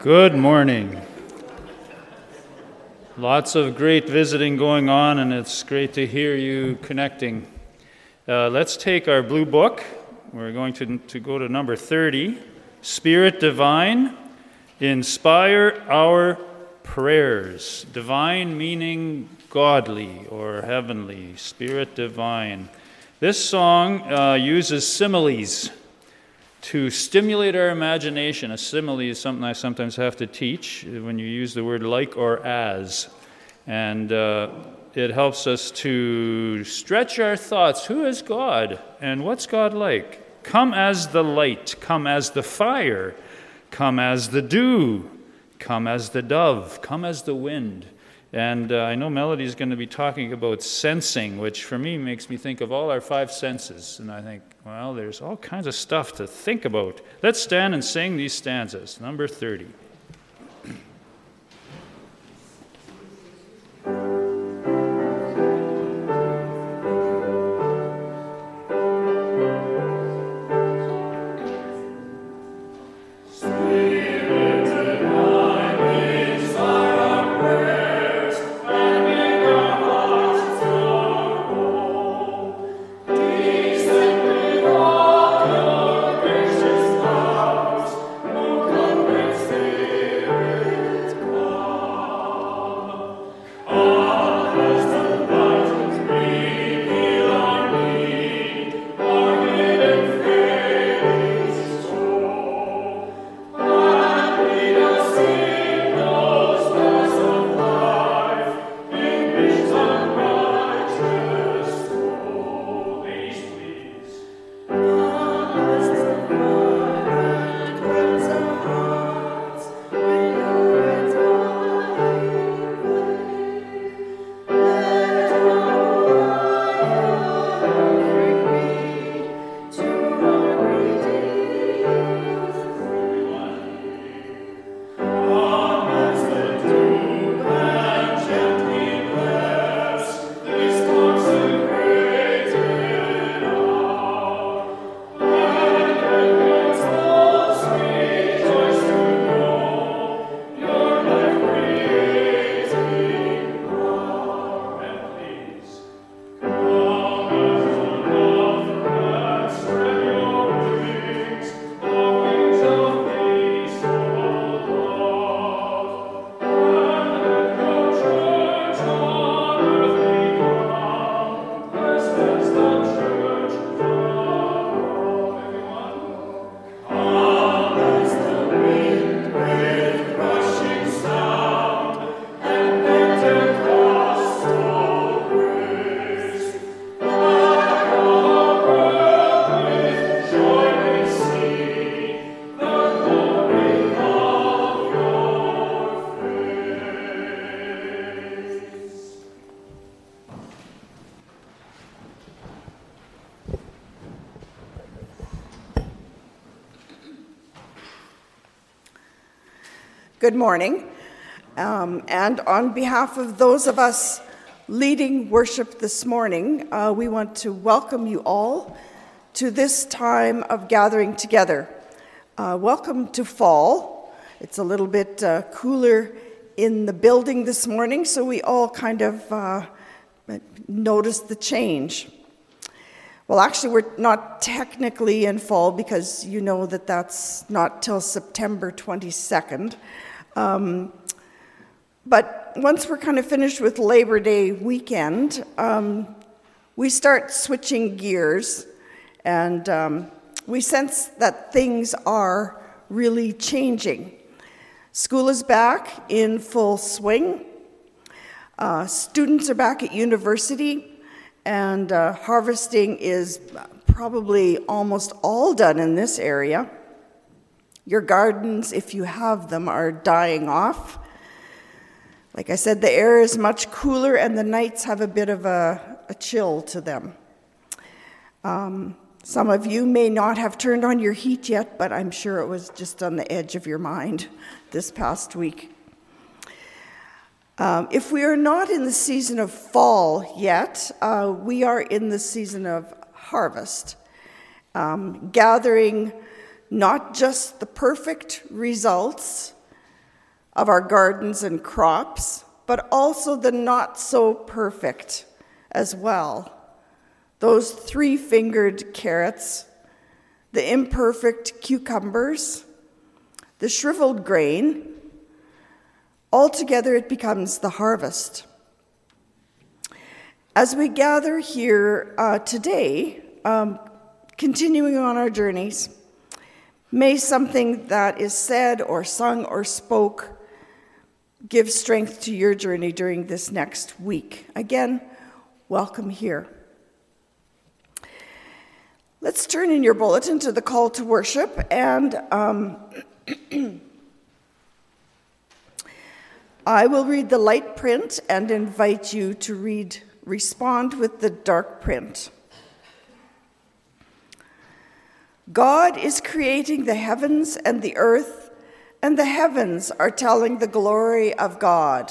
Good morning. Lots of great visiting going on, and it's great to hear you connecting. Let's take our blue book. We're going to go to number 30. Spirit Divine, inspire our prayers. Divine meaning godly or heavenly. Spirit Divine. This song uses similes to stimulate our imagination. A simile is something I sometimes have to teach when you use the word like or as. And it helps us to stretch our thoughts. Who is God? And what's God like? Come as the light. Come as the fire. Come as the dew. Come as the dove. Come as the wind. And I know Melody is going to be talking about sensing, which for me makes me think of all our five senses. And I think, well, there's all kinds of stuff to think about. Let's stand and sing these stanzas. Number 30. Good morning, and on behalf of those of us leading worship this morning, we want to welcome you all to this time of gathering together. Welcome to fall. It's a little bit cooler in the building this morning, so we all kind of noticed the change. Well, actually, we're not technically in fall because you know that that's not till September 22nd. But once we're kind of finished with Labor Day weekend, we start switching gears, and we sense that things are really changing. School is back in full swing. Students are back at university, and harvesting is probably almost all done in this area. Your gardens, if you have them, are dying off. Like I said, the air is much cooler and the nights have a bit of a chill to them. Some of you may not have turned on your heat yet, but I'm sure it was just on the edge of your mind this past week. If we are not in the season of fall yet, we are in the season of harvest, gathering not just the perfect results, of our gardens and crops, but also the not so perfect as well. Those three-fingered carrots, the imperfect cucumbers, the shriveled grain. Altogether, it becomes the harvest. As we gather here today, continuing on our journeys, may something that is said or sung or spoke give strength to your journey during this next week. Again, welcome here. Let's turn in your bulletin to the call to worship, and I will read the light print and invite you to respond with the dark print. God is creating the heavens and the earth, and the heavens are telling the glory of God.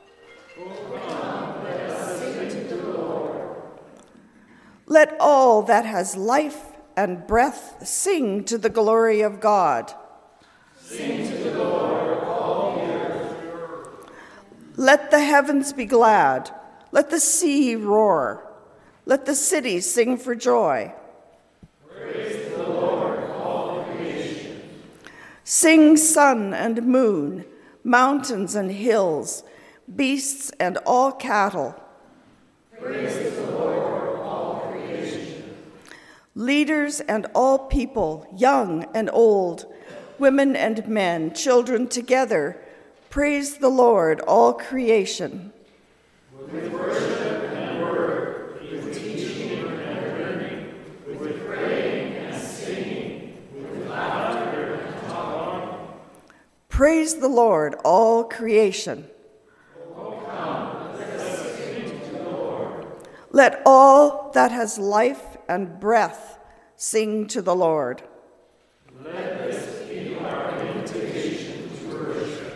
Let all that has life and breath sing to the glory of God. Sing to the Lord, all the earth. Let the heavens be glad. Let the sea roar. Let the cities sing for joy. Praise the Lord, all creation. Sing sun and moon, mountains and hills, beasts and all cattle. Praise the Lord, all creation. Leaders and all people, young and old, women and men, children together, praise the Lord, all creation. With worship and word, with teaching and learning, with praying and singing, with laughter and talking. Praise the Lord, all creation. Oh, come, let us sing to the Lord. Let all that has life and breath sing to the Lord. Let this be our invitation to worship.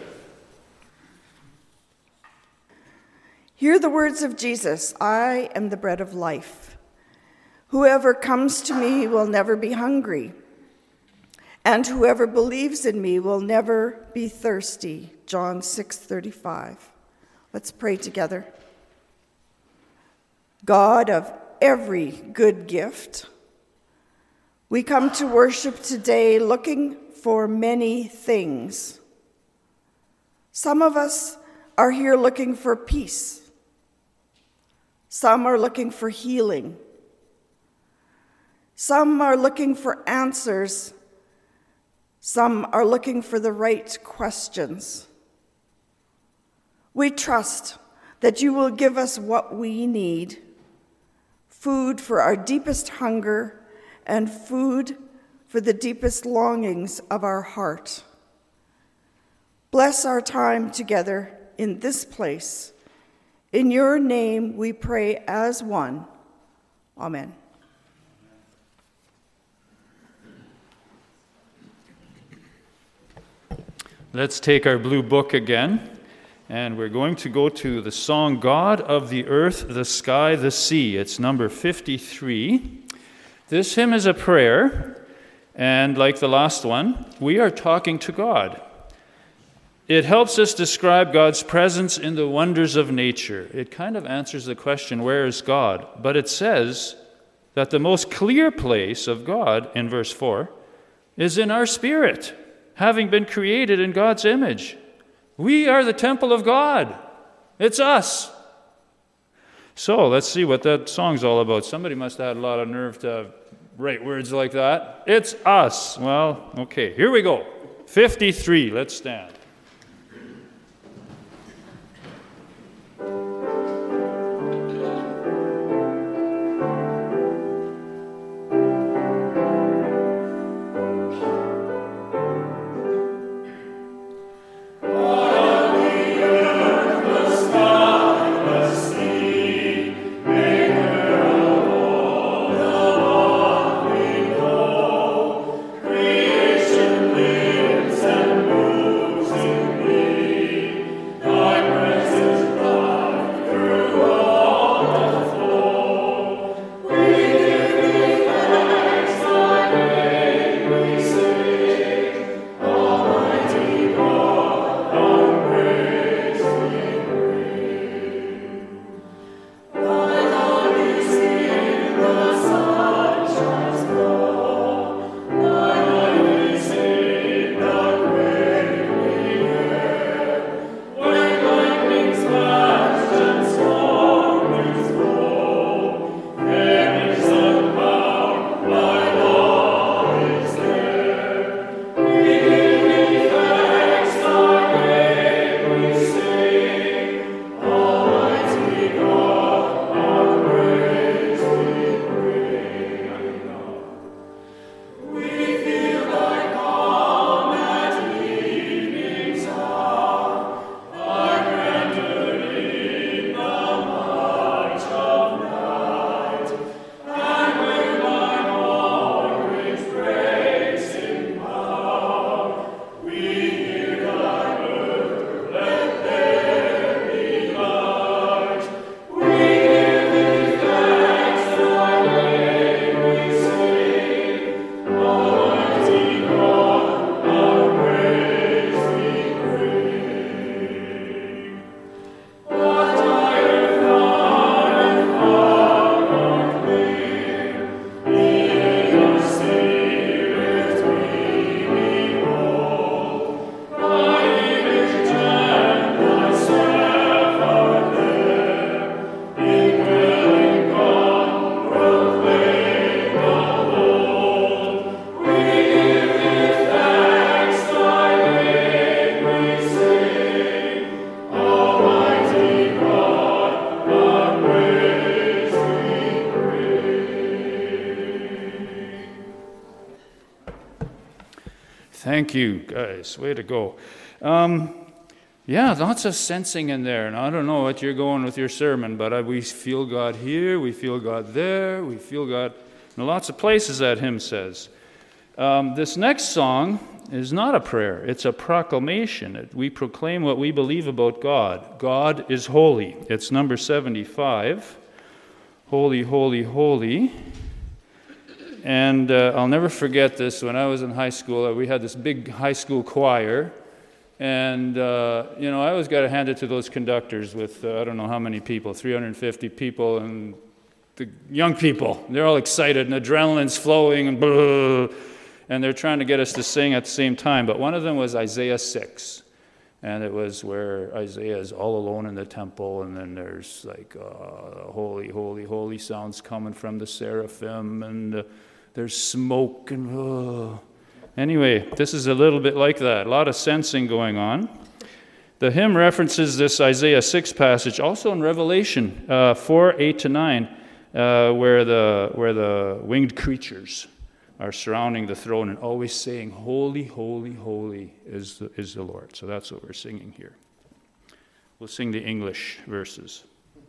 Hear the words of Jesus, I am the bread of life. Whoever comes to me will never be hungry, and whoever believes in me will never be thirsty. John 6:35. Let's pray together. God of every good gift, we come to worship today looking for many things. Some of us are here looking for peace. Some are looking for healing. Some are looking for answers. Some are looking for the right questions. We trust that you will give us what we need, food for our deepest hunger and food for the deepest longings of our heart. Bless our time together in this place. In your name we pray as one. Amen. Let's take our blue book again, and we're going to go to the song, God of the Earth, the Sky, the Sea. It's number 53. This hymn is a prayer, and like the last one, we are talking to God. It helps us describe God's presence in the wonders of nature. It kind of answers the question, where is God? But it says that the most clear place of God, in verse 4, is in our spirit, having been created in God's image. We are the temple of God. It's us. So let's see what that song's all about. Somebody must have had a lot of nerve to write words like that. It's us. Well, okay, here we go. 53, let's stand. Creation lives and moves Thank you, guys. Way to go. Yeah, lots of sensing in there. And I don't know what you're going with your sermon, but we feel God here, we feel God there, we feel God in lots of places, that hymn says. This next song is not a prayer, it's a proclamation. We proclaim what we believe about God. God is holy. It's number 75. Holy, holy, holy. And I'll never forget this. When I was in high school, we had this big high school choir. And, I always got to hand it to those conductors with, I don't know how many people, 350 people, and the young people. They're all excited, and adrenaline's flowing, and blah, and they're trying to get us to sing at the same time. But one of them was Isaiah 6. And it was where Isaiah is all alone in the temple, and then there's like holy, holy, holy sounds coming from the seraphim, and there's smoke, and Anyway, this is a little bit like that, a lot of sensing going on. The hymn references this Isaiah 6 passage, also in Revelation 4, 8-9, where the winged creatures are surrounding the throne and always saying, holy, holy, holy is the Lord. So that's what we're singing here. We'll sing the English verses.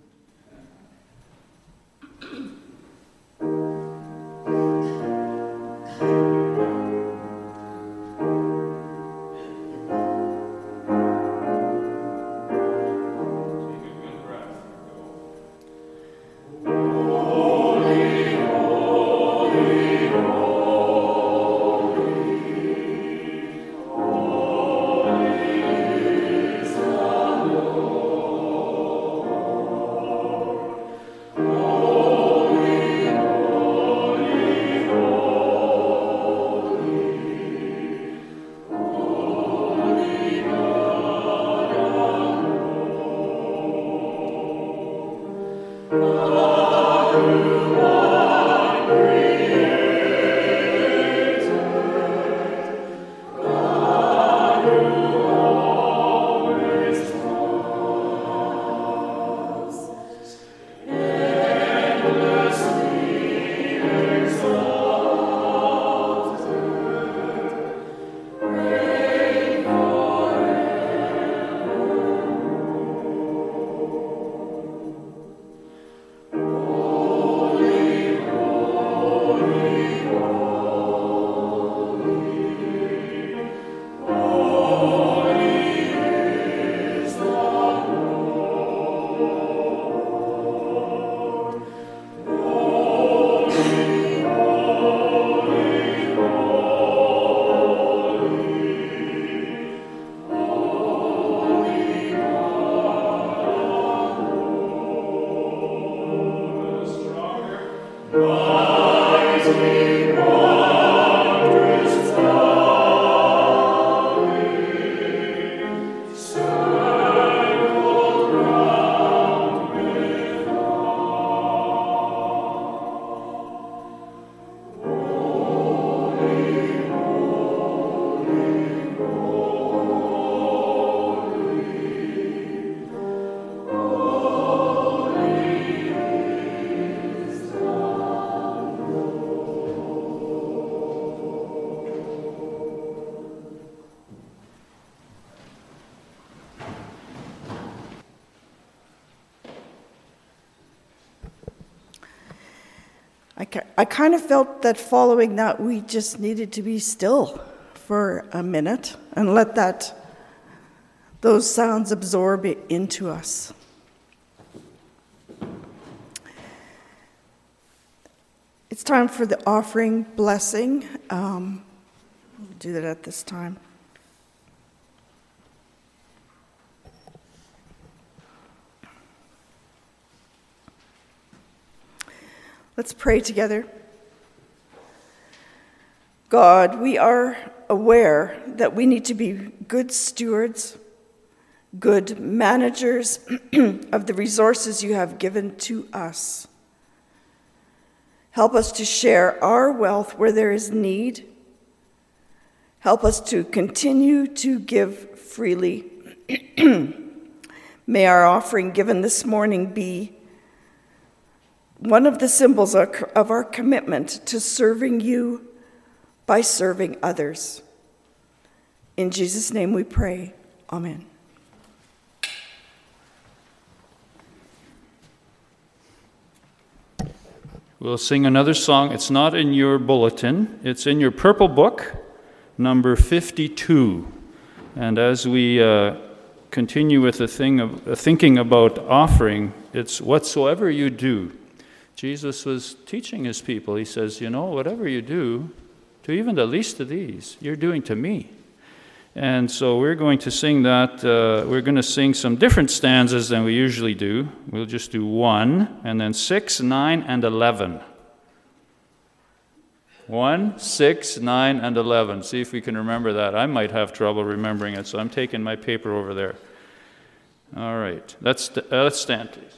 I kind of felt that following that we just needed to be still for a minute and let those sounds absorb it into us. It's time for the offering blessing. We'll do that at this time. Let's pray together. God, we are aware that we need to be good stewards, good managers of the resources you have given to us. Help us to share our wealth where there is need. Help us to continue to give freely. May our offering given this morning be one of the symbols of our commitment to serving you by serving others. In Jesus' name we pray. Amen. We'll sing another song. It's not in your bulletin. It's in your purple book, number 52. And as we continue with the thing of thinking about offering, it's whatsoever you do. Jesus was teaching his people. He says, whatever you do, to even the least of these, you're doing to me. And so we're going to sing that. We're going to sing some different stanzas than we usually do. We'll just do 1, and then 6, 9, and 11. 1, 6, 9, and 11. See if we can remember that. I might have trouble remembering it, so I'm taking my paper over there. All right. Let's stand, please.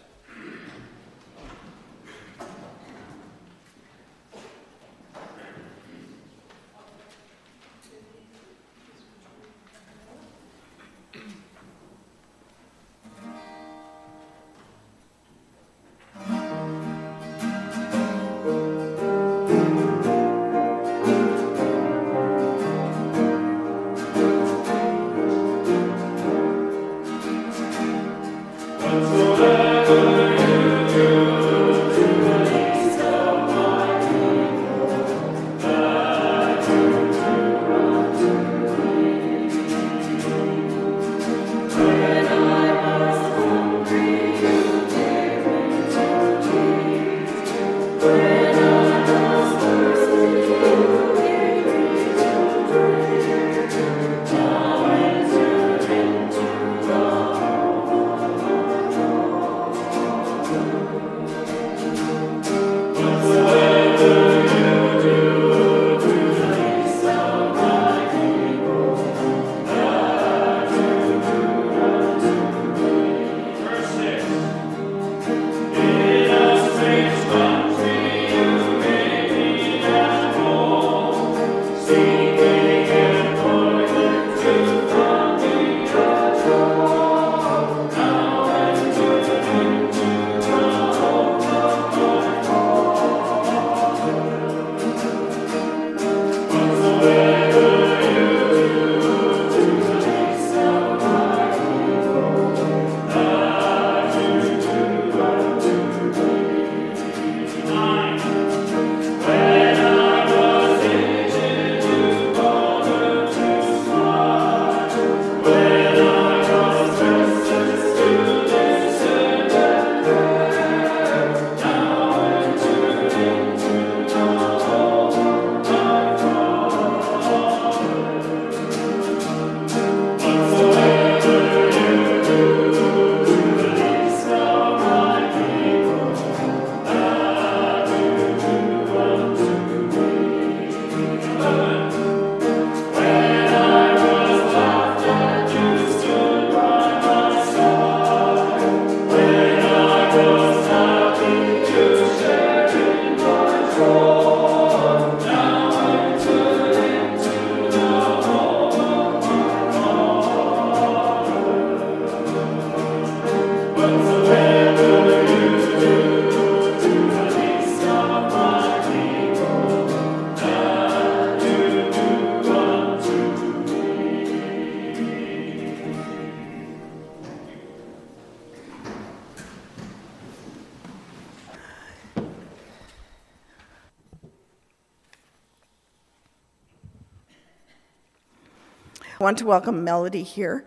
I want to welcome Melody here.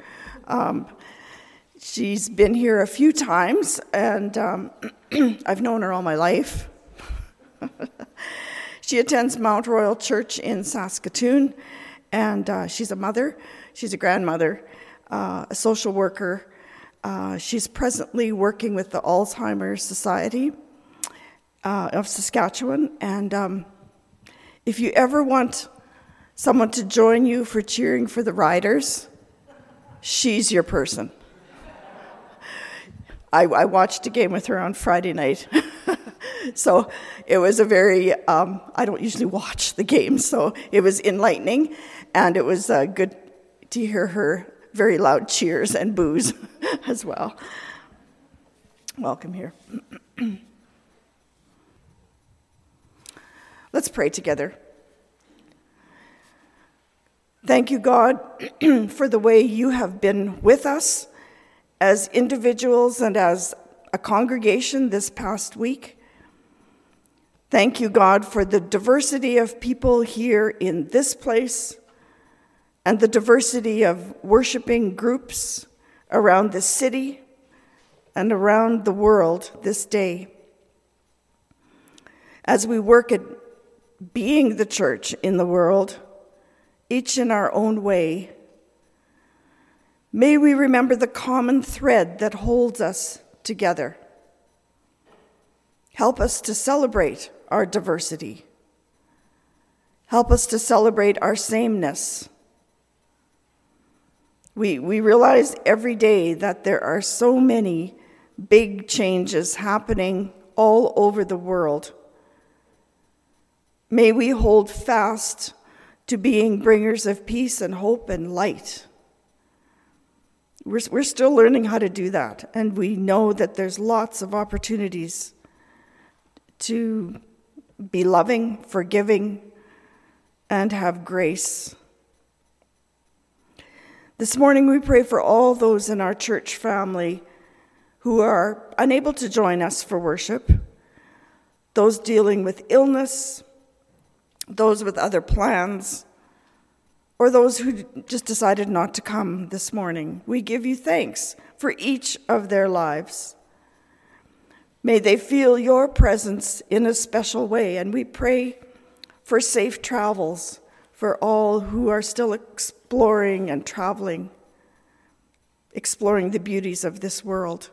She's been here a few times, and I've known her all my life. She attends Mount Royal Church in Saskatoon, and she's a mother, she's a grandmother, a social worker. She's presently working with the Alzheimer's Society of Saskatchewan, and if you ever want someone to join you for cheering for the Riders, she's your person. I watched a game with her on Friday night. So it was a very, I don't usually watch the games, so it was enlightening, and it was good to hear her very loud cheers and boos as well. Welcome here. Let's pray together. Thank you, God, for the way you have been with us as individuals and as a congregation this past week. Thank you, God, for the diversity of people here in this place and the diversity of worshiping groups around the city and around the world this day. As we work at being the church in the world, each in our own way, may we remember the common thread that holds us together. Help us to celebrate our diversity. Help us to celebrate our sameness. We realize every day that there are so many big changes happening all over the world. May we hold fast to being bringers of peace and hope and light. We're still learning how to do that, and we know that there's lots of opportunities to be loving, forgiving, and have grace. This morning we pray for all those in our church family who are unable to join us for worship, those dealing with illness, those with other plans, or those who just decided not to come this morning. We give you thanks for each of their lives. May they feel your presence in a special way, and we pray for safe travels for all who are still exploring and traveling, exploring the beauties of this world.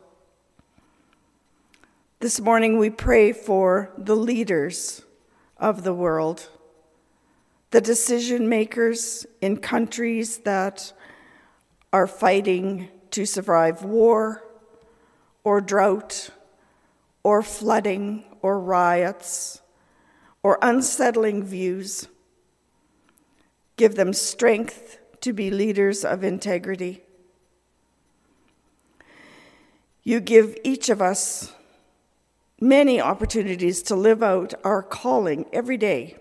This morning we pray for the leaders of the world, the decision makers in countries that are fighting to survive war or drought or flooding or riots or unsettling views. Give them strength to be leaders of integrity. You give each of us many opportunities to live out our calling every day.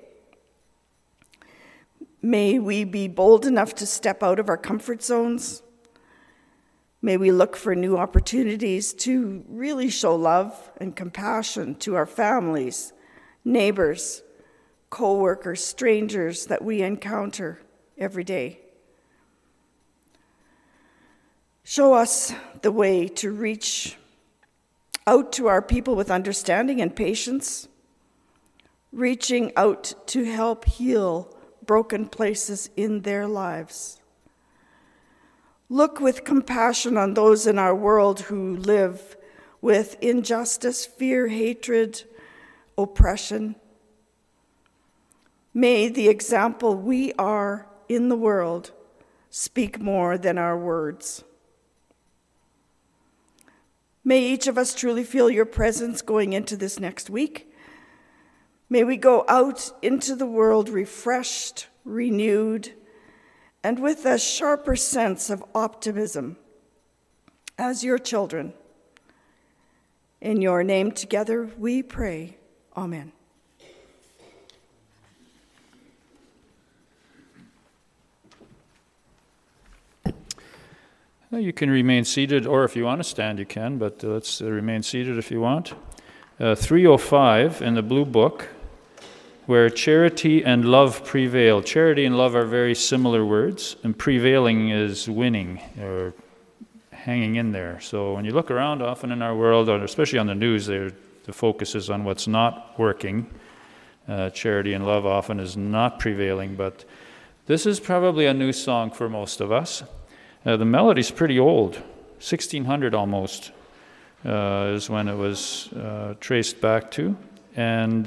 May we be bold enough to step out of our comfort zones. May we look for new opportunities to really show love and compassion to our families, neighbors, co-workers, strangers that we encounter every day. Show us the way to reach out to our people with understanding and patience, reaching out to help heal broken places in their lives. Look with compassion on those in our world who live with injustice, fear, hatred, oppression. May the example we are in the world speak more than our words. May each of us truly feel your presence going into this next week. May we go out into the world refreshed, renewed, and with a sharper sense of optimism as your children. In your name together we pray. Amen. You can remain seated, or if you want to stand, you can, but let's remain seated if you want. 305 in the blue book, where charity and love prevail. Charity and love are very similar words, and prevailing is winning or hanging in there. So when you look around often in our world, or especially on the news, the focus is on what's not working. Charity and love often is not prevailing, but this is probably a new song for most of us. The melody's pretty old, 1600 almost is when it was traced back to, and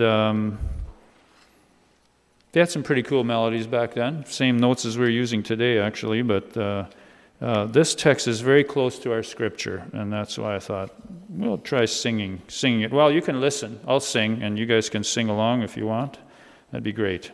they had some pretty cool melodies back then, same notes as we're using today actually, but this text is very close to our scripture, and that's why I thought, we'll try singing it. Well, you can listen, I'll sing, and you guys can sing along if you want. That'd be great.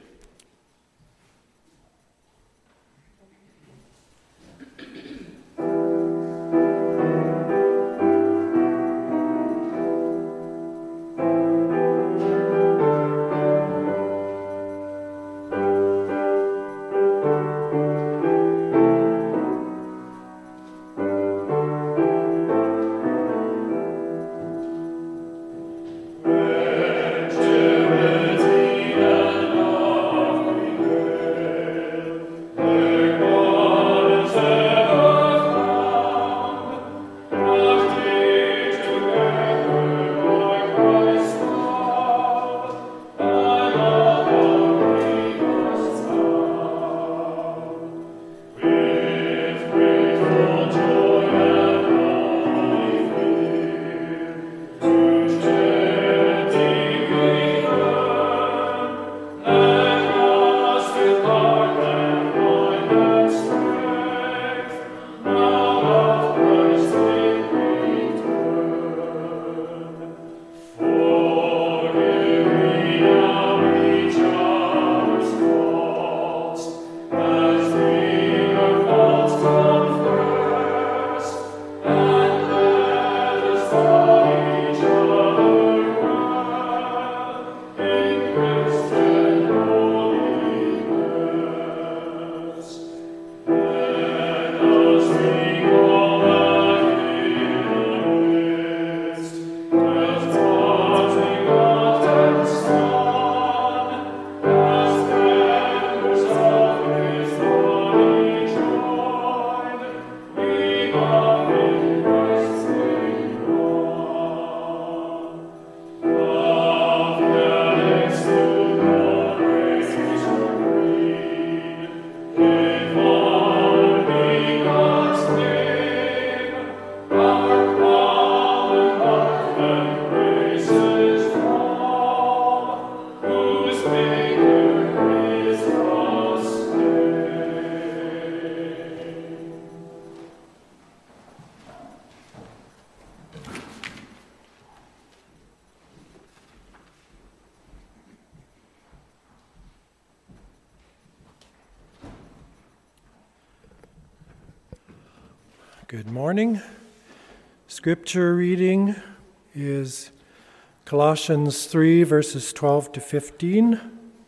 Good morning. Scripture reading is Colossians 3, verses 12 to 15.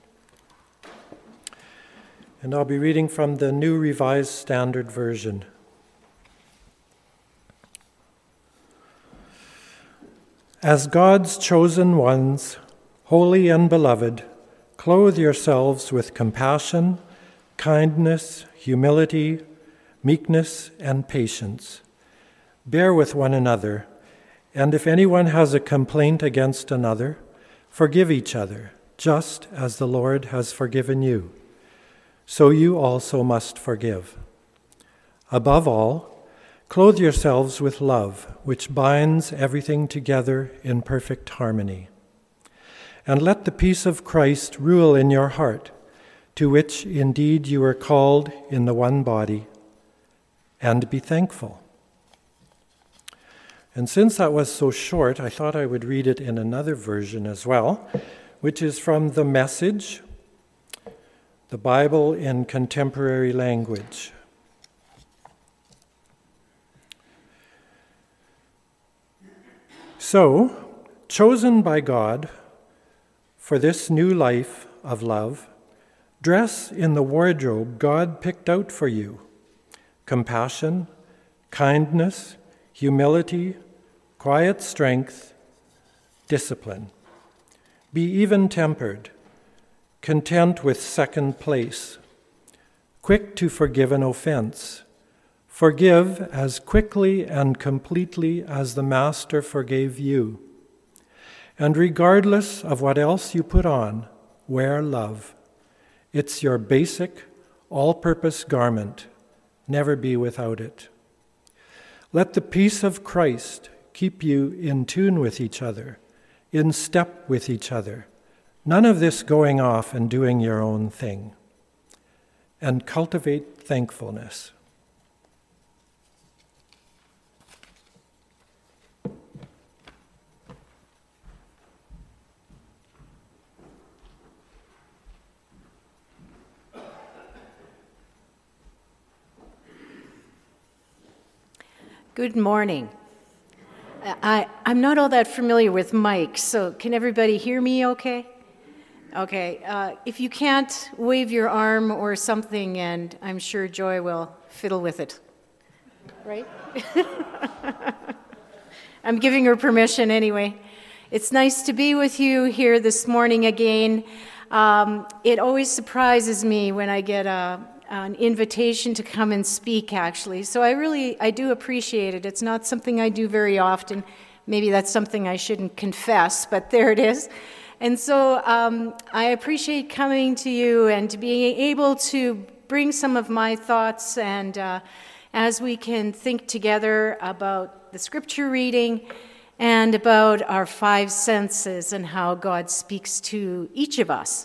And I'll be reading from the New Revised Standard Version. As God's chosen ones, holy and beloved, clothe yourselves with compassion, kindness, humility, meekness, and patience. Bear with one another, and if anyone has a complaint against another, forgive each other, just as the Lord has forgiven you. So you also must forgive. Above all, clothe yourselves with love, which binds everything together in perfect harmony. And let the peace of Christ rule in your heart, to which indeed you are called in the one body, and be thankful. And since that was so short, I thought I would read it in another version as well, which is from the Message, the Bible in contemporary language. So, chosen by God for this new life of love, dress in the wardrobe God picked out for you: compassion, kindness, humility, quiet strength, discipline. Be even-tempered, content with second place, quick to forgive an offense. Forgive as quickly and completely as the Master forgave you. And regardless of what else you put on, wear love. It's your basic, all-purpose garment. Never be without it. Let the peace of Christ keep you in tune with each other, in step with each other. None of this going off and doing your own thing. And cultivate thankfulness. Good morning. I'm not all that familiar with mics, so can everybody hear me okay? Okay. If you can't, wave your arm or something, and I'm sure Joy will fiddle with it. Right? I'm giving her permission anyway. It's nice to be with you here this morning again. It always surprises me when I get an invitation to come and speak, actually. So I do appreciate it. It's not something I do very often. Maybe that's something I shouldn't confess, but there it is. And so I appreciate coming to you and to being able to bring some of my thoughts, and as we can think together about the scripture reading and about our five senses and how God speaks to each of us.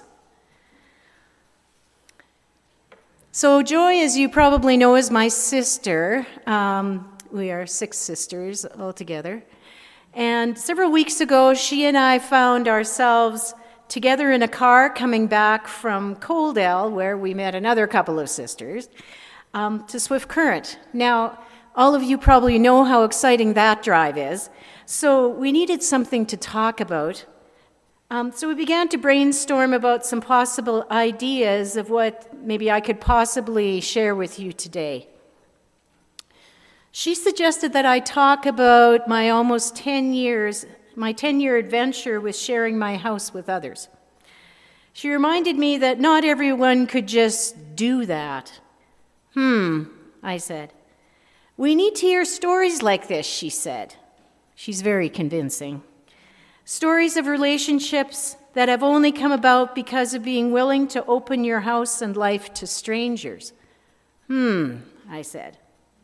So Joy, as you probably know, is my sister. We are 6 sisters altogether. And several weeks ago, she and I found ourselves together in a car coming back from Coaldale, where we met another couple of sisters, to Swift Current. Now, all of you probably know how exciting that drive is. So we needed something to talk about. So we began to brainstorm about some possible ideas of what maybe I could possibly share with you today. She suggested that I talk about my almost 10-year adventure with sharing my house with others. She reminded me that not everyone could just do that. I said. We need to hear stories like this, she said. She's very convincing. Stories of relationships that have only come about because of being willing to open your house and life to strangers. I said.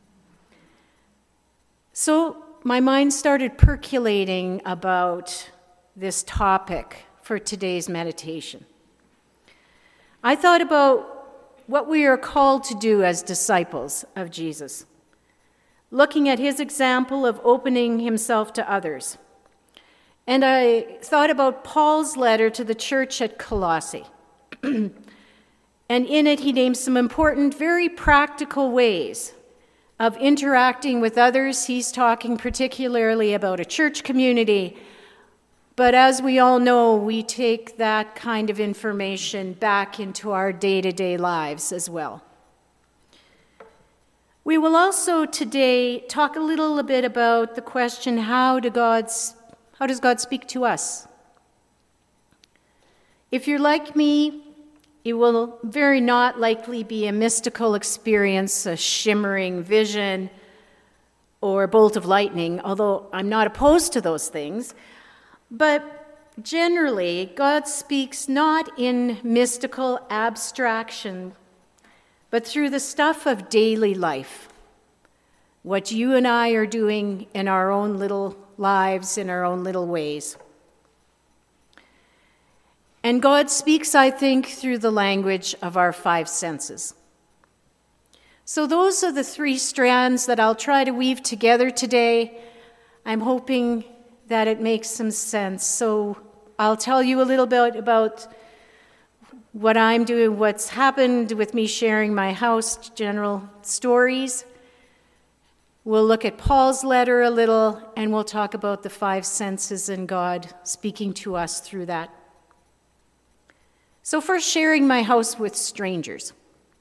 So my mind started percolating about this topic for today's meditation. I thought about what we are called to do as disciples of Jesus, looking at his example of opening himself to others. And I thought about Paul's letter to the church at Colossae. And in it, he names some important, very practical ways of interacting with others. He's talking particularly about a church community. But as we all know, we take that kind of information back into our day-to-day lives as well. We will also today talk a little bit about the question, how does God speak to us? If you're like me, it will very not likely be a mystical experience, a shimmering vision, or a bolt of lightning, although I'm not opposed to those things. But generally, God speaks not in mystical abstraction, but through the stuff of daily life, what you and I are doing in our own little lives, in our own little ways. And God speaks, I think, through the language of our five senses. So those are the three strands that I'll try to weave together today. I'm hoping that it makes some sense. So I'll tell you a little bit about what I'm doing, what's happened with me sharing my house, general stories. We'll look at Paul's letter a little, and we'll talk about the five senses and God speaking to us through that. So first, sharing my house with strangers.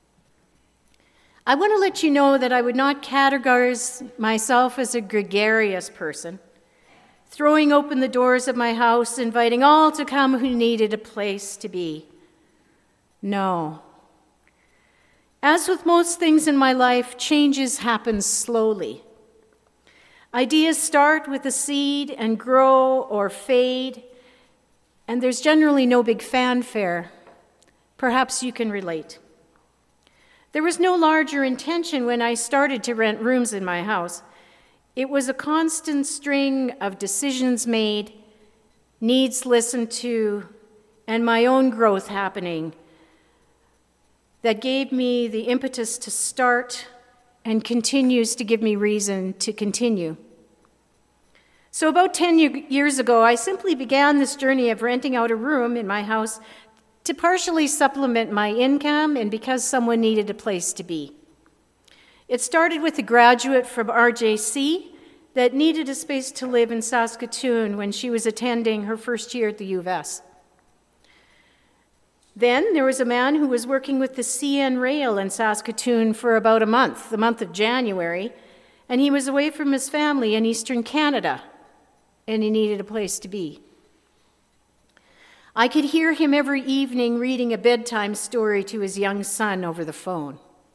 I want to let you know that I would not categorize myself as a gregarious person, throwing open the doors of my house, inviting all to come who needed a place to be. No. As with most things in my life, changes happen slowly. Ideas start with a seed and grow or fade, and there's generally no big fanfare. Perhaps you can relate. There was no larger intention when I started to rent rooms in my house. It was a constant string of decisions made, needs listened to, and my own growth happening that gave me the impetus to start and continues to give me reason to continue. So about 10 years ago, I simply began this journey of renting out a room in my house to partially supplement my income and because someone needed a place to be. It started with a graduate from RJC that needed a space to live in Saskatoon when she was attending her first year at the U of S. Then there was a man who was working with the CN Rail in Saskatoon for about a month, the month of January, and he was away from his family in Eastern Canada, and he needed a place to be. I could hear him every evening reading a bedtime story to his young son over the phone.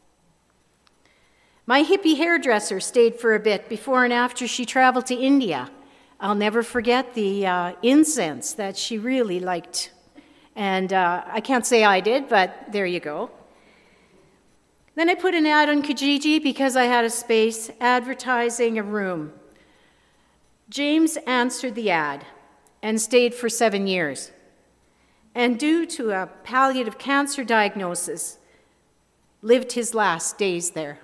My hippie hairdresser stayed for a bit before and after she traveled to India. I'll never forget the incense that she really liked. And I can't say I did, but there you go. Then I put an ad on Kijiji because I had a space advertising a room. James answered the ad and stayed for 7 years. And due to a palliative cancer diagnosis, lived his last days there.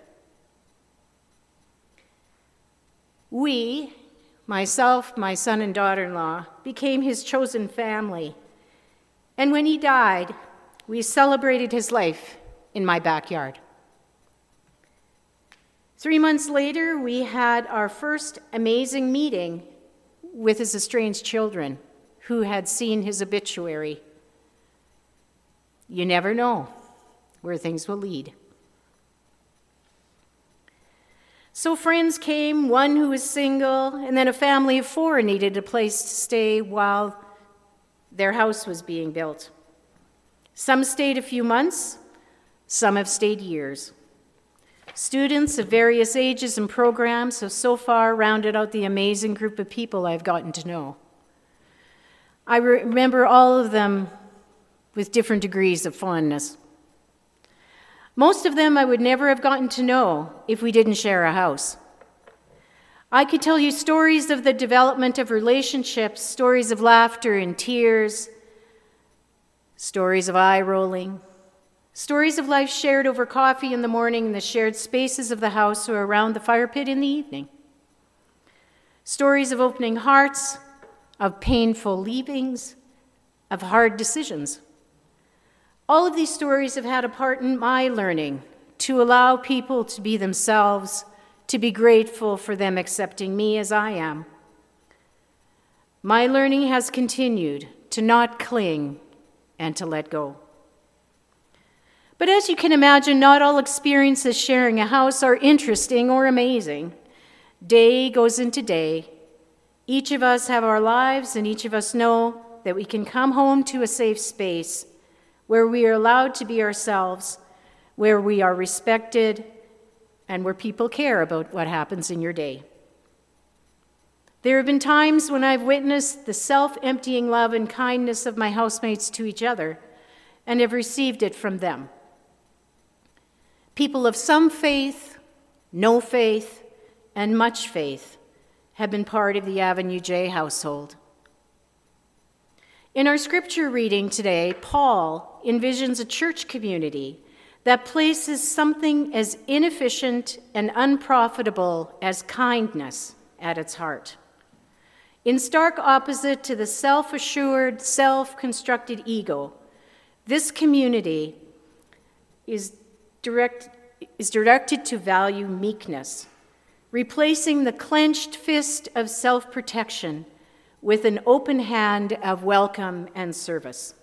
We, myself, my son and daughter-in-law, became his chosen family. And when he died, we celebrated his life in my backyard. 3 months later, we had our first amazing meeting with his estranged children who had seen his obituary. You never know where things will lead. So friends came, one who was single, and then a family of 4 needed a place to stay while their house was being built. Some stayed a few months, some have stayed years. Students of various ages and programs have so far rounded out the amazing group of people I've gotten to know. I remember all of them with different degrees of fondness. Most of them I would never have gotten to know if we didn't share a house. I could tell you stories of the development of relationships, stories of laughter and tears, stories of eye-rolling, stories of life shared over coffee in the morning in the shared spaces of the house or around the fire pit in the evening. Stories of opening hearts, of painful leavings, of hard decisions. All of these stories have had a part in my learning to allow people to be themselves, to be grateful for them accepting me as I am. My learning has continued to not cling and to let go. But as you can imagine, not all experiences sharing a house are interesting or amazing. Day goes into day. Each of us have our lives, and each of us know that we can come home to a safe space where we are allowed to be ourselves, where we are respected, and where people care about what happens in your day. There have been times when I've witnessed the self-emptying love and kindness of my housemates to each other and have received it from them. People of some faith, no faith, and much faith have been part of the Avenue J household. In our scripture reading today, Paul envisions a church community that places something as inefficient and unprofitable as kindness at its heart. In stark opposite to the self-assured, self-constructed ego, this community is directed to value meekness, replacing the clenched fist of self-protection with an open hand of welcome and service.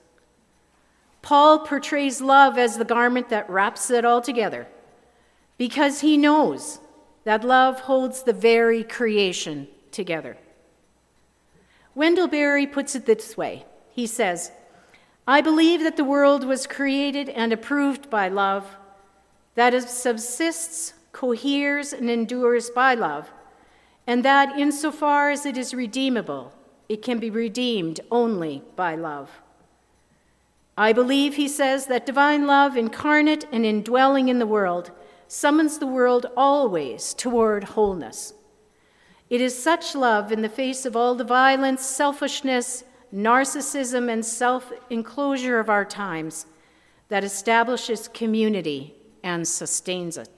Paul portrays love as the garment that wraps it all together, because he knows that love holds the very creation together. Wendell Berry puts it this way. He says, "I believe that the world was created and approved by love, that it subsists, coheres, and endures by love, and that insofar as it is redeemable, it can be redeemed only by love. I believe," he says, "that divine love, incarnate and indwelling in the world, summons the world always toward wholeness. It is such love, in the face of all the violence, selfishness, narcissism, and self-enclosure of our times, that establishes community and sustains it."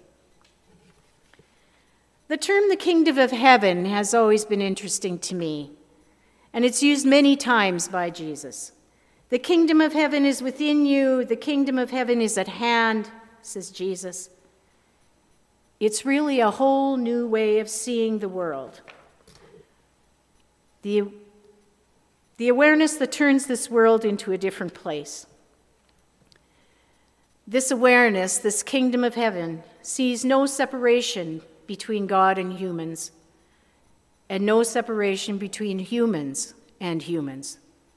The term "the kingdom of heaven" has always been interesting to me, and it's used many times by Jesus. The kingdom of heaven is within you. The kingdom of heaven is at hand, says Jesus. It's really a whole new way of seeing the world. The awareness that turns this world into a different place. This awareness, this kingdom of heaven, sees no separation between God and humans, and no separation between humans and humans.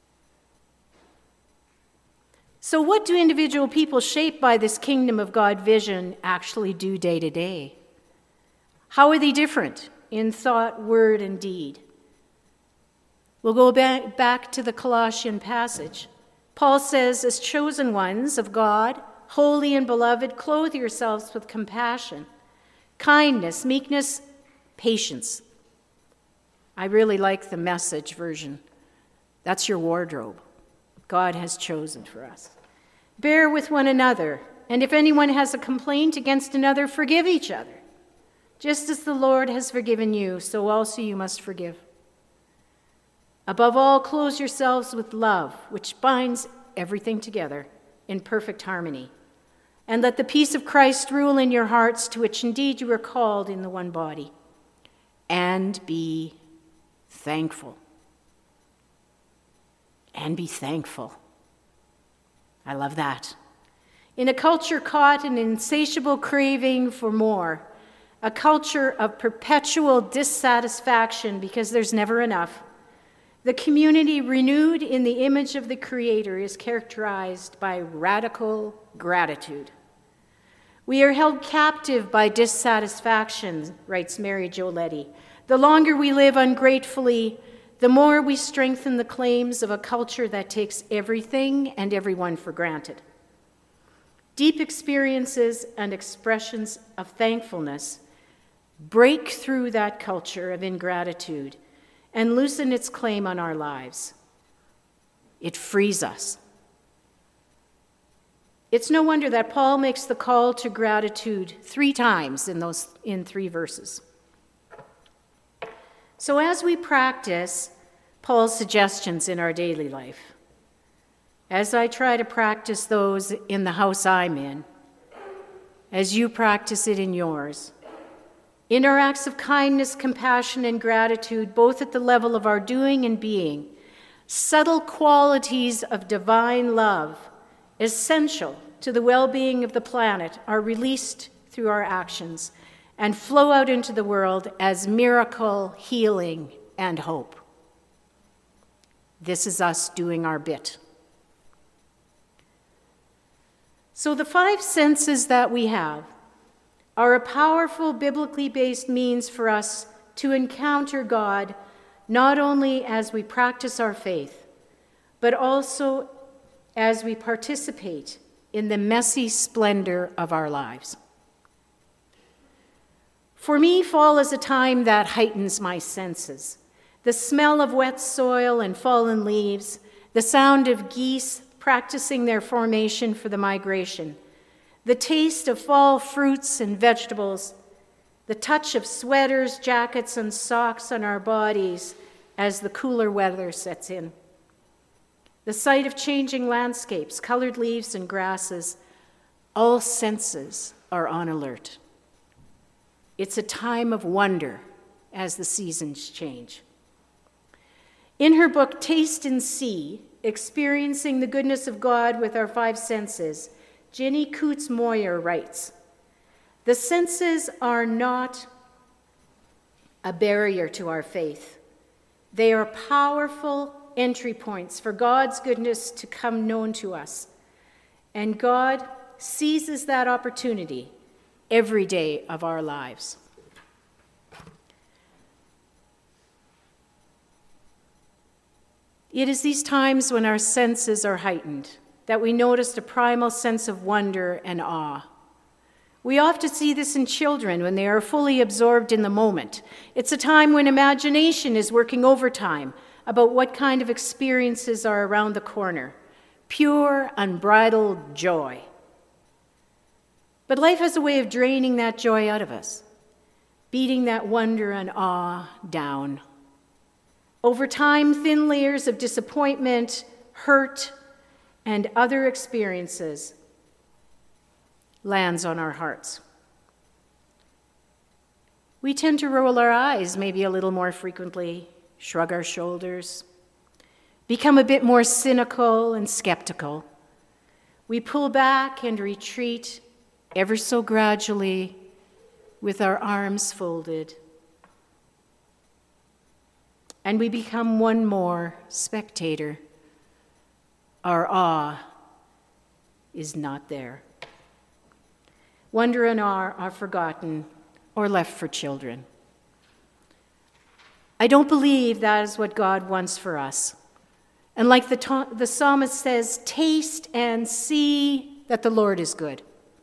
So what do individual people shaped by this kingdom of God vision actually do day to day? How are they different in thought, word, and deed? We'll go back to the Colossian passage. Paul says, "As chosen ones of God, holy and beloved, clothe yourselves with compassion, kindness, meekness, patience." I really like the Message version. That's your wardrobe. God has chosen for us. "Bear with one another, and if anyone has a complaint against another, forgive each other. Just as the Lord has forgiven you, so also you must forgive. Above all, clothe yourselves with love, which binds everything together in perfect harmony. And let the peace of Christ rule in your hearts, to which indeed you are called in the one body. And be thankful." And be thankful. I love that. In a culture caught in insatiable craving for more, a culture of perpetual dissatisfaction because there's never enough, the community renewed in the image of the Creator is characterized by radical gratitude. "We are held captive by dissatisfaction," writes Mary Jolietti. "The longer we live ungratefully, the more we strengthen the claims of a culture that takes everything and everyone for granted. Deep experiences and expressions of thankfulness break through that culture of ingratitude and loosen its claim on our lives. It frees us. It's no wonder that Paul makes the call to gratitude 3 times in 3 verses. So as we practice Paul's suggestions in our daily life, as I try to practice those in the house I'm in, as you practice it in yours, in our acts of kindness, compassion, and gratitude, both at the level of our doing and being, subtle qualities of divine love, essential to the well-being of the planet, are released through our actions and flow out into the world as miracle, healing, and hope. This is us doing our bit. So the 5 senses that we have are a powerful, biblically based means for us to encounter God, not only as we practice our faith, but also as we participate in the messy splendor of our lives. For me, fall is a time that heightens my senses. The smell of wet soil and fallen leaves, the sound of geese practicing their formation for the migration, the taste of fall fruits and vegetables, the touch of sweaters, jackets, and socks on our bodies as the cooler weather sets in, the sight of changing landscapes, colored leaves and grasses, all senses are on alert. It's a time of wonder as the seasons change. In her book, Taste and See, Experiencing the Goodness of God with Our 5 Senses, Jenny Coots Moyer writes, "The senses are not a barrier to our faith. They are powerful entry points for God's goodness to come known to us. And God seizes that opportunity every day of our lives." It is these times when our senses are heightened that we notice a primal sense of wonder and awe. We often see this in children when they are fully absorbed in the moment. It's a time when imagination is working overtime about what kind of experiences are around the corner. Pure, unbridled joy. But life has a way of draining that joy out of us, beating that wonder and awe down. Over time, thin layers of disappointment, hurt, and other experiences lands on our hearts. We tend to roll our eyes maybe a little more frequently, shrug our shoulders, become a bit more cynical and skeptical. We pull back and retreat ever so gradually with our arms folded. And we become one more spectator. Our awe is not there. Wonder and awe are forgotten or left for children. I don't believe that is what God wants for us. And like the psalmist says, taste and see that the Lord is good.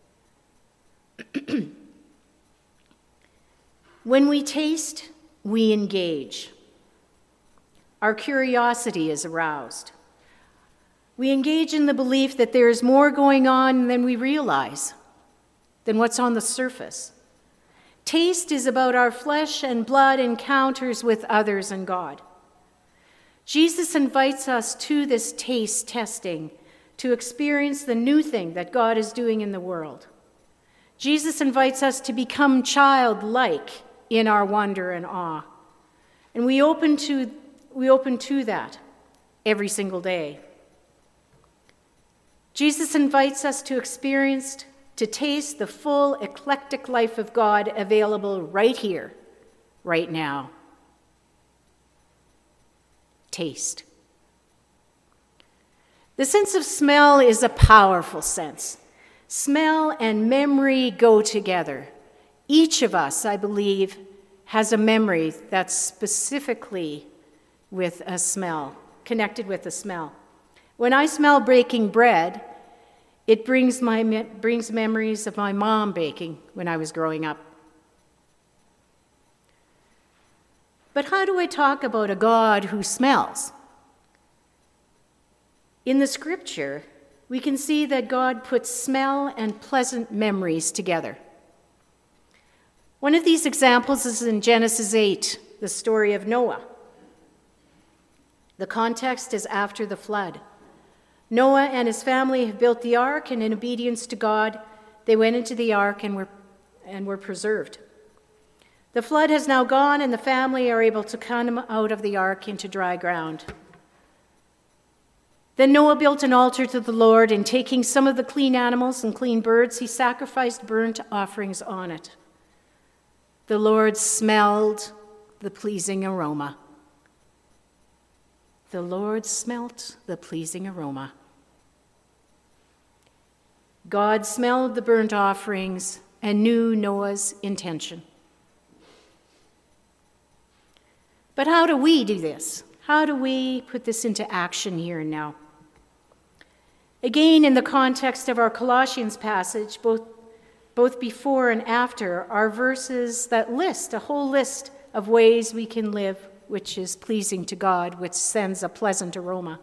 When we taste, we engage. Our curiosity is aroused. We engage in the belief that there is more going on than we realize, than what's on the surface. Taste is about our flesh and blood encounters with others and God. Jesus invites us to this taste testing to experience the new thing that God is doing in the world. Jesus invites us to become childlike in our wonder and awe. And we open to that every single day. Jesus invites us to taste the full eclectic life of God available right here, right now. Taste. The sense of smell is a powerful sense. Smell and memory go together. Each of us, I believe, has a memory that's specifically with a smell, connected with a smell. When I smell baking bread, it brings memories of my mom baking when I was growing up. But how do I talk about a God who smells? In the scripture, we can see that God puts smell and pleasant memories together. One of these examples is in Genesis 8, the story of Noah. The context is after the flood. Noah and his family have built the ark, and in obedience to God, they went into the ark and were preserved. The flood has now gone, and the family are able to come out of the ark into dry ground. Then Noah built an altar to the Lord, and taking some of the clean animals and clean birds, he sacrificed burnt offerings on it. The Lord smelled the pleasing aroma. The Lord smelt the pleasing aroma. God smelled the burnt offerings and knew Noah's intention. But how do we do this? How do we put this into action here and now? Again, in the context of our Colossians passage, both before and after, are verses that list a whole list of ways we can live which is pleasing to God, which sends a pleasant aroma.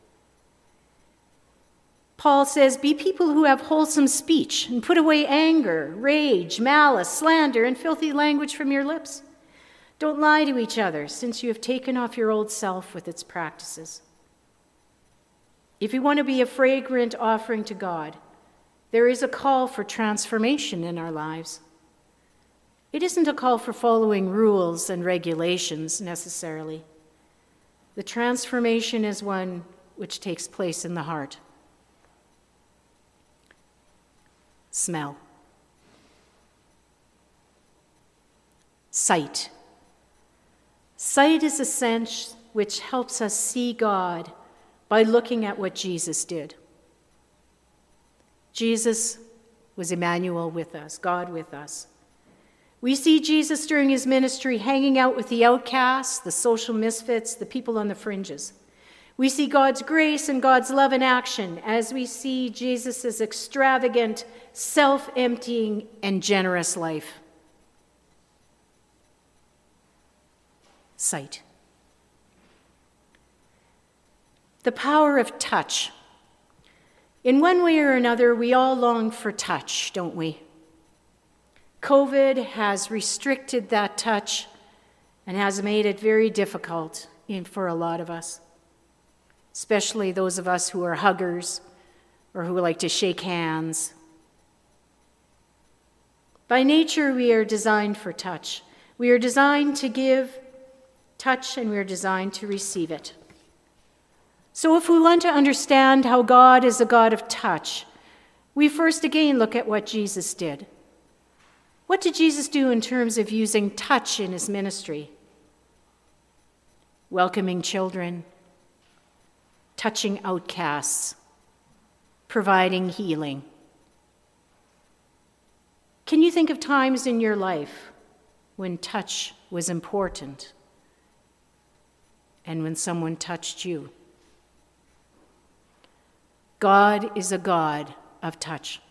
Paul says, "Be people who have wholesome speech, and put away anger, rage, malice, slander, and filthy language from your lips. Don't lie to each other, since you have taken off your old self with its practices." If you want to be a fragrant offering to God, there is a call for transformation in our lives. It isn't a call for following rules and regulations necessarily. The transformation is one which takes place in the heart. Smell. Sight. Sight is a sense which helps us see God by looking at what Jesus did. Jesus was Emmanuel with us, God with us. We see Jesus during his ministry hanging out with the outcasts, the social misfits, the people on the fringes. We see God's grace and God's love in action as we see Jesus' extravagant, self-emptying, and generous life. Sight. The power of touch. In one way or another, we all long for touch, don't we? COVID has restricted that touch and has made it very difficult for a lot of us, especially those of us who are huggers or who like to shake hands. By nature, we are designed for touch. We are designed to give touch, and we are designed to receive it. So if we want to understand how God is a God of touch, we first again look at what Jesus did. What did Jesus do in terms of using touch in his ministry? Welcoming children, touching outcasts, providing healing. Can you think of times in your life when touch was important and when someone touched you? God is a God of touch.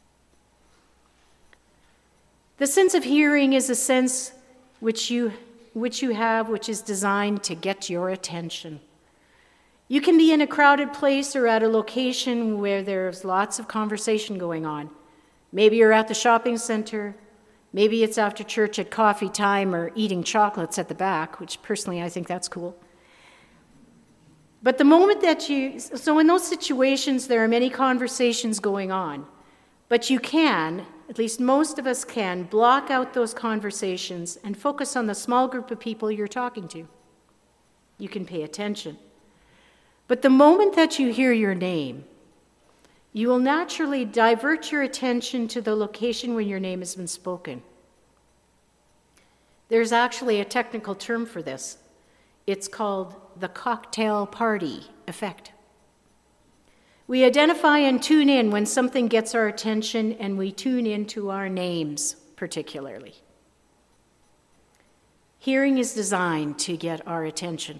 The sense of hearing is a sense which you have, which is designed to get your attention. You can be in a crowded place or at a location where there's lots of conversation going on. Maybe you're at the shopping center. Maybe it's after church at coffee time or eating chocolates at the back, which personally I think that's cool. But the moment so in those situations, there are many conversations going on. But you can, at least most of us can, block out those conversations and focus on the small group of people you're talking to. You can pay attention. But the moment that you hear your name, you will naturally divert your attention to the location where your name has been spoken. There's actually a technical term for this. It's called the cocktail party effect. We identify and tune in when something gets our attention, and we tune into our names particularly. Hearing is designed to get our attention.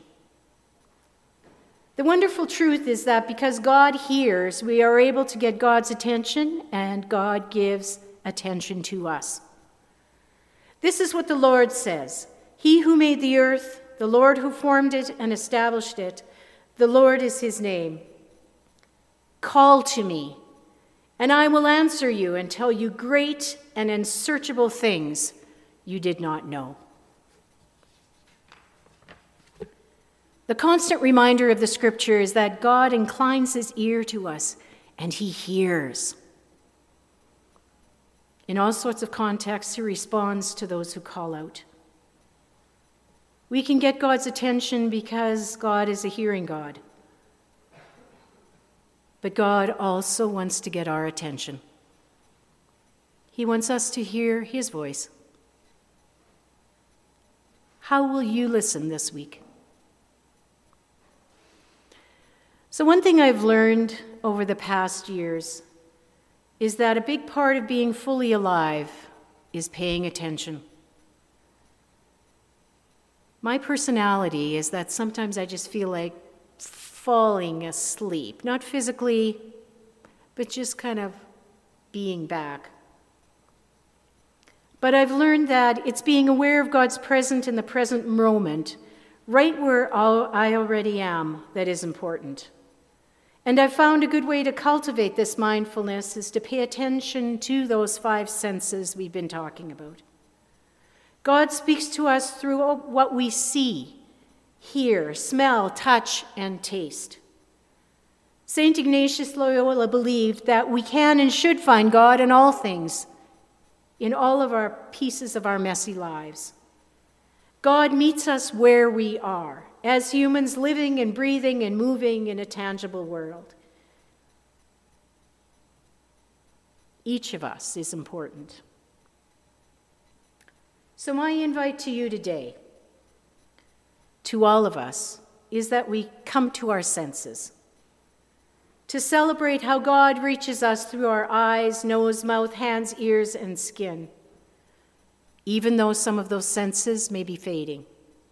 The wonderful truth is that because God hears, we are able to get God's attention, and God gives attention to us. This is what the Lord says. He who made the earth, the Lord who formed it and established it, the Lord is his name. Call to me, and I will answer you and tell you great and unsearchable things you did not know. The constant reminder of the scripture is that God inclines his ear to us, and he hears. In all sorts of contexts, he responds to those who call out. We can get God's attention because God is a hearing God. But God also wants to get our attention. He wants us to hear his voice. How will you listen this week? So one thing I've learned over the past years is that a big part of being fully alive is paying attention. My personality is that sometimes I just feel like falling asleep, not physically, but just kind of being back. But I've learned that it's being aware of God's presence in the present moment, right where I already am, that is important. And I've found a good way to cultivate this mindfulness is to pay attention to those 5 senses we've been talking about. God speaks to us through what we see, hear, smell, touch, and taste. St. Ignatius Loyola believed that we can and should find God in all things, in all of our pieces of our messy lives. God meets us where we are, as humans living and breathing and moving in a tangible world. Each of us is important. So my invite to you today, to all of us, is that we come to our senses, to celebrate how God reaches us through our eyes, nose, mouth, hands, ears, and skin, even though some of those senses may be fading.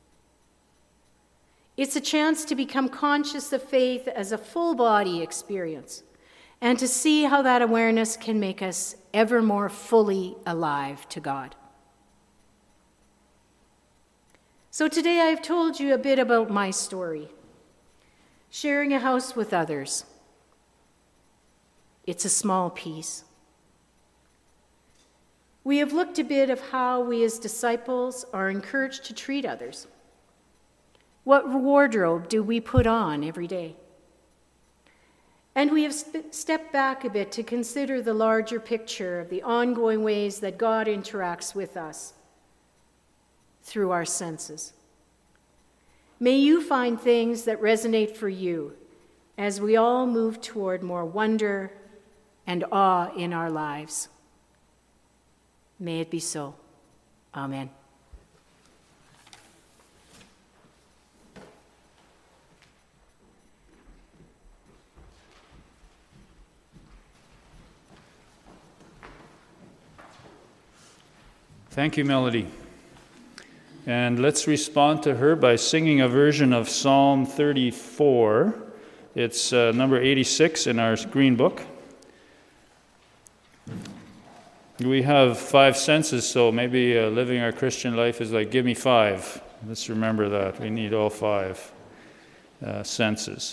It's a chance to become conscious of faith as a full body experience and to see how that awareness can make us ever more fully alive to God. So today I've told you a bit about my story, sharing a house with others. It's a small piece. We have looked a bit of how we as disciples are encouraged to treat others. What wardrobe do we put on every day? And we have stepped back a bit to consider the larger picture of the ongoing ways that God interacts with us through our senses. May you find things that resonate for you as we all move toward more wonder and awe in our lives. May it be so. Amen. Thank you, Melody. And let's respond to her by singing a version of Psalm 34. It's number 86 in our green book. We have 5 senses, so maybe living our Christian life is like, give me 5. Let's remember that. We need all 5 senses.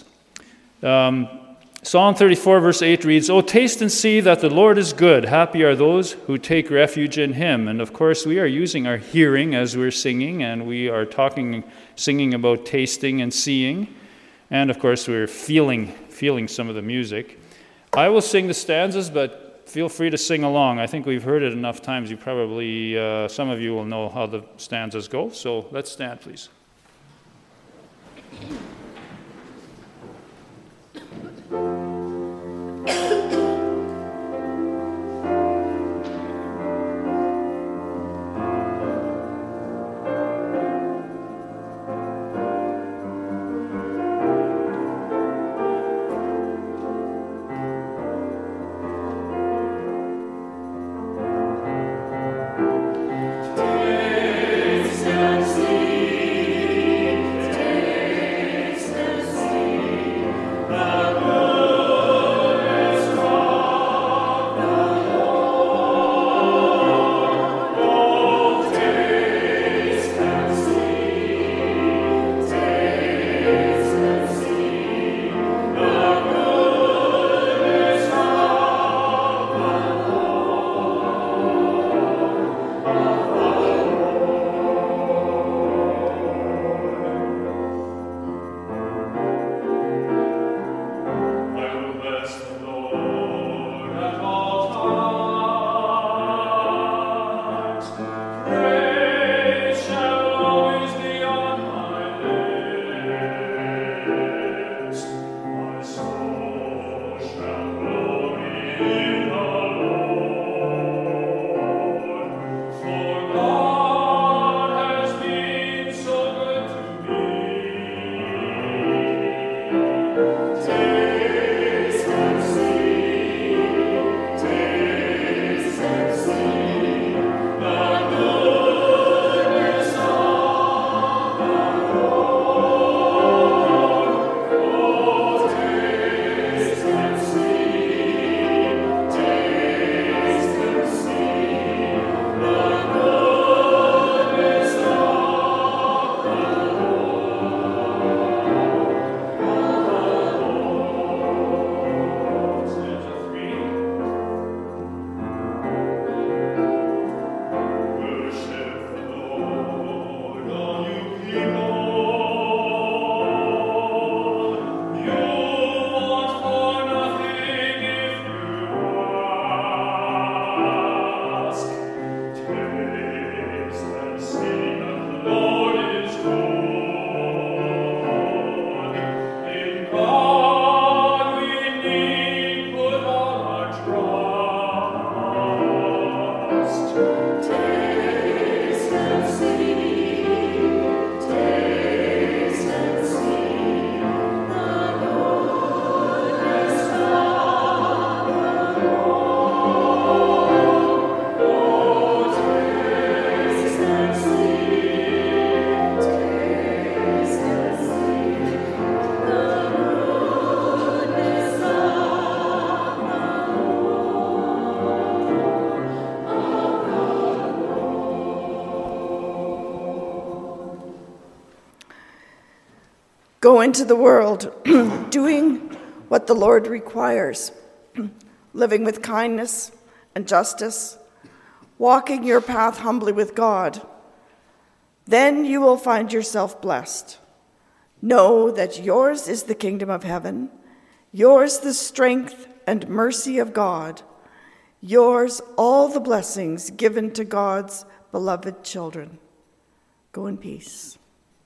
Psalm 34, verse 8 reads, "O taste and see that the Lord is good. Happy are those who take refuge in him." And of course, we are using our hearing as we're singing, and we are singing about tasting and seeing. And of course, we're feeling some of the music. I will sing the stanzas, but feel free to sing along. I think we've heard it enough times. You probably, some of you will know how the stanzas go. So let's stand, please. Taste and see Go into the world, doing what the Lord requires, living with kindness and justice, walking your path humbly with God. Then you will find yourself blessed. Know that yours is the kingdom of heaven, yours the strength and mercy of God, yours all the blessings given to God's beloved children. Go in peace.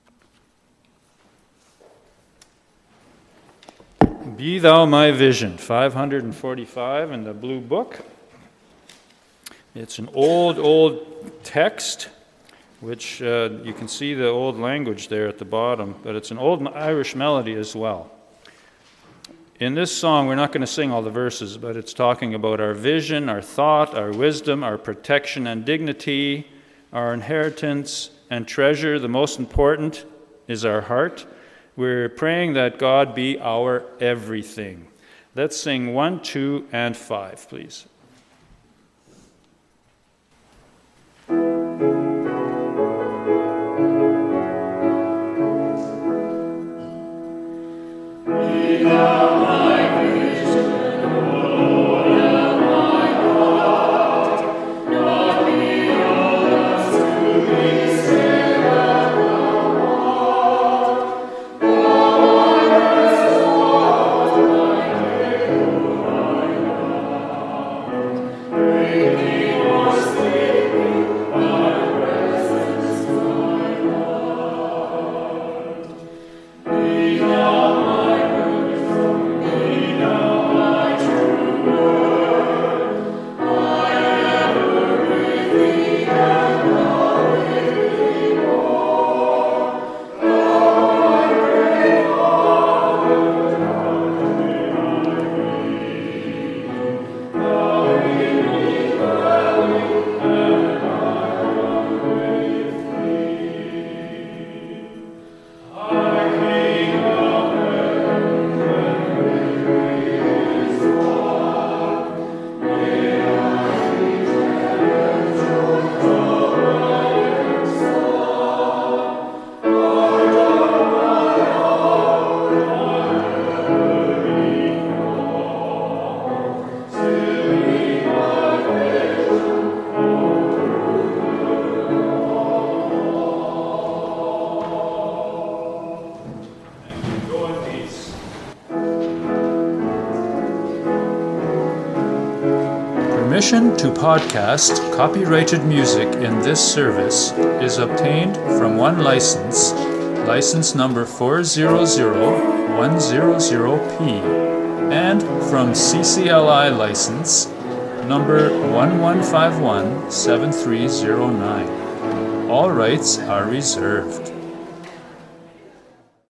Be Thou My Vision, 545 in the Blue Book. It's an old text, which you can see the old language there at the bottom, but it's an old Irish melody as well. In this song, we're not going to sing all the verses, but it's talking about our vision, our thought, our wisdom, our protection and dignity, our inheritance and treasure. The most important is our heart. We're praying that God be our everything. Let's sing 1, 2, and 5, please. Permission to podcast copyrighted music in this service is obtained from one license number 400-100P, and from CCLI license number 1151-7309. All rights are reserved.